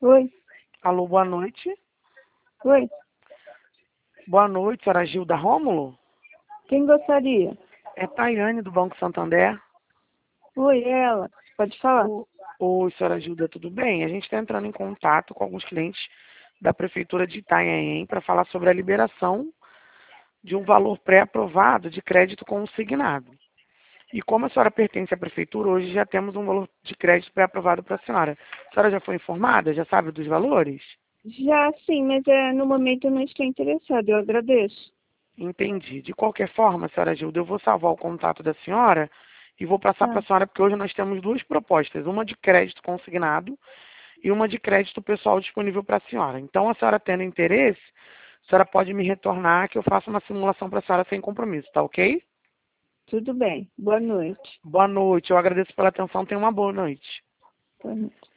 Oi, Alô, boa noite. oi. Boa noite, senhora Gilda Rômulo. Quem gostaria? É Tayane, do Banco Santander. Oi, ela. Pode falar. Oi, senhora Gilda, tudo bem? A gente está entrando em contato com alguns clientes da Prefeitura de Itanhaém para falar sobre a liberação de um valor pré-aprovado de crédito consignado. E como a senhora pertence à Prefeitura, hoje já temos um valor de crédito pré-aprovado para a senhora. A senhora já foi informada? Já sabe dos valores? Já sim, mas no momento eu não estou interessada. Eu agradeço. Entendi. De qualquer forma, senhora Gilda, eu vou salvar o contato da senhora e vou passar para Tá. a senhora, porque hoje nós temos duas propostas, uma de crédito consignado e uma de crédito pessoal disponível para a senhora. Então, a senhora tendo interesse, a senhora pode me retornar que eu faço uma simulação para a senhora sem compromisso, tá ok? Tudo bem. Boa noite. Boa noite, eu agradeço pela atenção, tenha uma boa noite. Boa noite.